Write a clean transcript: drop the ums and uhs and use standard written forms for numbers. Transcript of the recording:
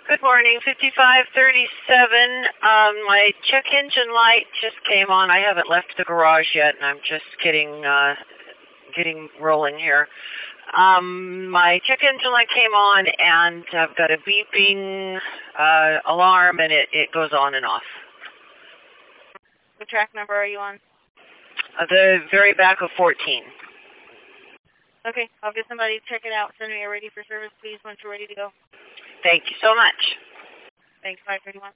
Good morning, 5537. My check engine light just came on. I haven't left the garage yet, and I'm just getting rolling here. My check engine light came on, and I've got a beeping alarm, and it goes on and off. What track number are you on? The very back of 14. Okay, I'll get somebody to check it out. Send me a ready for service, please, once you're ready to go. Thank you so much. Thanks, 531.